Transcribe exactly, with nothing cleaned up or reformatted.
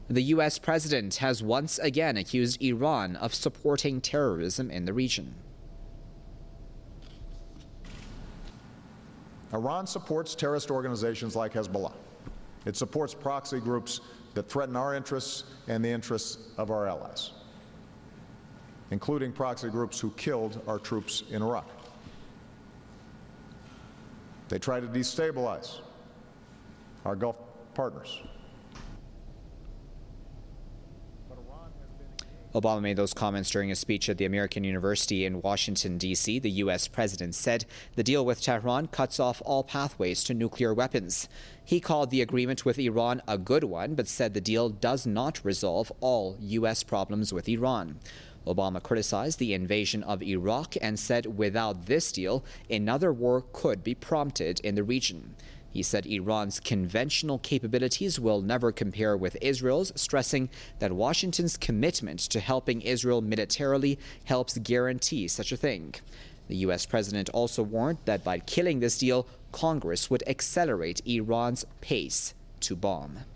The U S president has once again accused Iran of supporting terrorism in the region. Iran supports terrorist organizations like Hezbollah. It supports proxy groups that threaten our interests and the interests of our allies, including proxy groups who killed our troops in Iraq. They try to destabilize our Gulf partners. Obama made those comments during a speech at the American University in Washington, D C The U S president said the deal with Tehran cuts off all pathways to nuclear weapons. He called the agreement with Iran a good one, but said the deal does not resolve all U S problems with Iran. Obama criticized the invasion of Iraq and said without this deal, another war could be prompted in the region. He said Iran's conventional capabilities will never compare with Israel's, stressing that Washington's commitment to helping Israel militarily helps guarantee such a thing. The U S president also warned that by killing this deal, Congress would accelerate Iran's pace to bomb.